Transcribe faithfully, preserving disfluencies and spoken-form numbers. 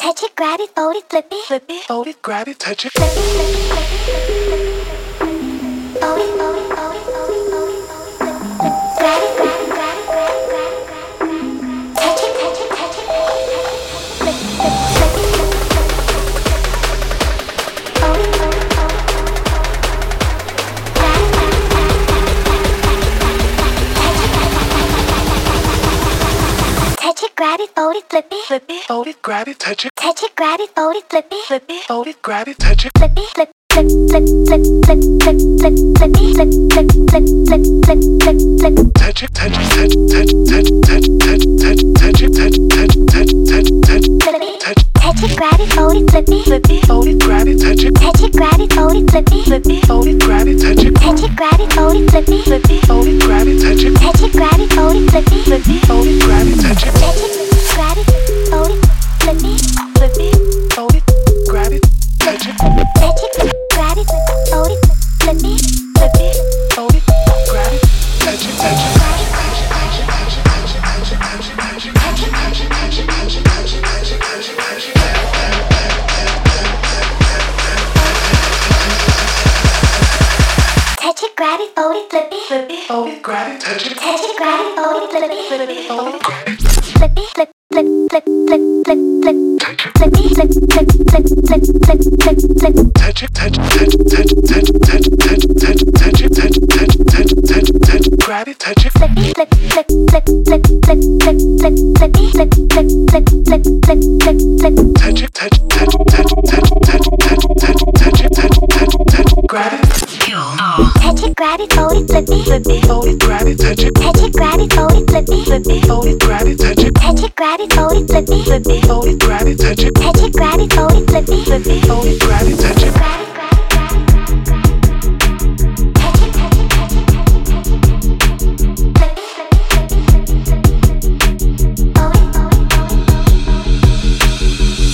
touch it, grab it, fold it, flip it, flip it, fold it, grab it, touch it, flip it, flip it, flip it, flip it, flip it, fold it, fold it, fold it, fold it, fold it, flip it, flip it, grab it, grab it, grab it, grab it, grab it, grab it, touch it, touch it, touch it, flip it, flip it, flip it, flip it, flip it, fold it, fold it, fold it, fold it, grab it, grab it, grab it, grab it, touch it, grab it, fold it, flip it, flip it, fold it, grab it, touch it, touch it, grab it, fold it, flip it, flip it, fold it, grab it, touch it, flip it, flip, flip, flip, flip, flip, flip, flip, flip, flip, flip, flip, flip, flip, flip, flip, touch it, touch it, touch touch touch touch touch touch touch it, touch touch touch touch touch flip it, touch touch it, grab it, fold it, flip it, flip it, fold it, grab it, touch it, touch it, grab it, fold it, flip it, flip it, fold it, grab it, touch it, touch it, grab it, fold it, flip it, flip it, fold it, grab it, touch it, touch it, grab it, fold it, flip it, flip it, fold it, grab it, touch it, touch it, grab it, fold it, flip it, flip it, fold it, grab it, touch it, touch it, grab it, fold it, flip it, flip it, fold it, grab it, touch it, touch it. Touch it, grab it, fold it, flip it, Flip it, fold it, grab it, touch it, touch it, grab it, fold it, flip it, flip it, fold it, grab it, flip it, flip, flip, flip, flip, flip, flip, flip it, flip, flip, flip, flip, flip, flip, flip. touch it, touch it, touch it, touch it, touch it, touch it, touch it, touch it, touch it, touch it, touch it, touch it, touch it, grab it, touch it, Flip it, flip, flip, flip, flip, flip, flip, flip, flip it, flip, flip, flip, flip, flip, flip, flip. touch it, touch it, touch it, touch it, touch it, touch it, touch it, touch it, touch it, touch it, touch it, touch it, grab it, Touch it, grab it, fold it, flip it, flip it, fold it, grab it, touch it, touch it, grab it, fold it, flip it, flip it, fold it, grab it, touch it, touch it, grab it, fold it, flip it, flip it, fold it, grab it, touch it, touch it, grab it, fold it, flip it, flip it, fold it, grab